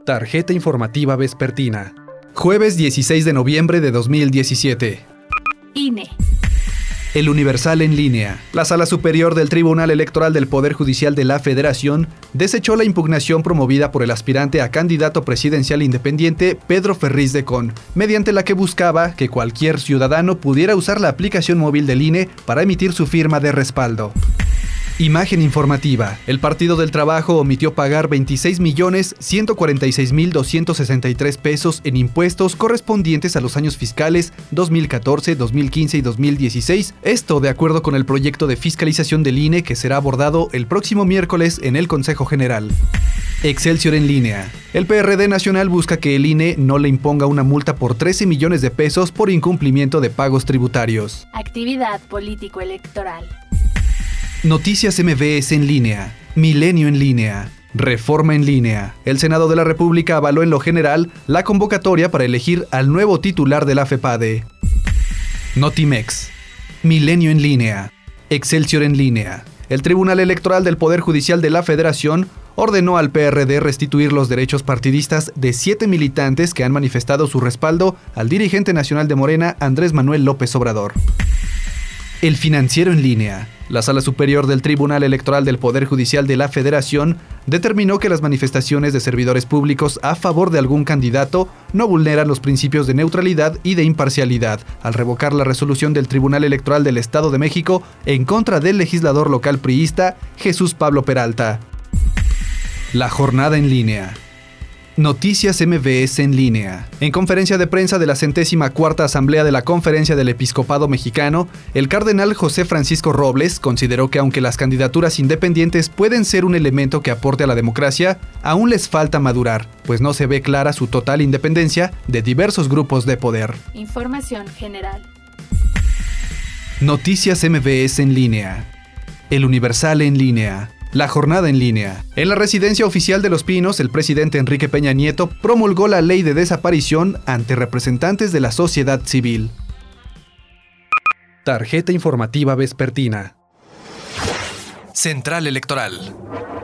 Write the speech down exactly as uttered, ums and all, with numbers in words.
Tarjeta informativa vespertina. Jueves dieciséis de noviembre de dos mil diecisiete. I N E. El Universal en línea. La Sala Superior del Tribunal Electoral del Poder Judicial de la Federación desechó la impugnación promovida por el aspirante a candidato presidencial independiente Pedro Ferriz de Con, mediante la que buscaba que cualquier ciudadano pudiera usar la aplicación móvil del I N E para emitir su firma de respaldo. Imagen informativa. El Partido del Trabajo omitió pagar veintiséis millones ciento cuarenta y seis mil doscientos sesenta y tres pesos en impuestos correspondientes a los años fiscales dos mil catorce, dos mil quince y dos mil dieciséis. Esto de acuerdo con el proyecto de fiscalización del I N E que será abordado el próximo miércoles en el Consejo General. Excelsior en línea. El P R D Nacional busca que el I N E no le imponga una multa por trece millones de pesos por incumplimiento de pagos tributarios. Actividad político-electoral. Noticias M V S en línea. Milenio en línea. Reforma en línea. El Senado de la República avaló en lo general la convocatoria para elegir al nuevo titular de la FEPADE. Notimex. Milenio en línea. Excelsior en línea. El Tribunal Electoral del Poder Judicial de la Federación ordenó al P R D restituir los derechos partidistas de siete militantes que han manifestado su respaldo al dirigente nacional de Morena, Andrés Manuel López Obrador. El Financiero en línea. La Sala Superior del Tribunal Electoral del Poder Judicial de la Federación determinó que las manifestaciones de servidores públicos a favor de algún candidato no vulneran los principios de neutralidad y de imparcialidad, al revocar la resolución del Tribunal Electoral del Estado de México en contra del legislador local priista Jesús Pablo Peralta. La jornada en línea. Noticias M V S en línea. En conferencia de prensa de la centésima cuarta Asamblea de la Conferencia del Episcopado Mexicano, el cardenal José Francisco Robles consideró que aunque las candidaturas independientes pueden ser un elemento que aporte a la democracia, aún les falta madurar, pues no se ve clara su total independencia de diversos grupos de poder. Información general. Noticias M V S en línea. El Universal en línea. La jornada en línea. En la residencia oficial de Los Pinos, el presidente Enrique Peña Nieto promulgó la ley de desaparición ante representantes de la sociedad civil. Tarjeta informativa vespertina. Central Electoral.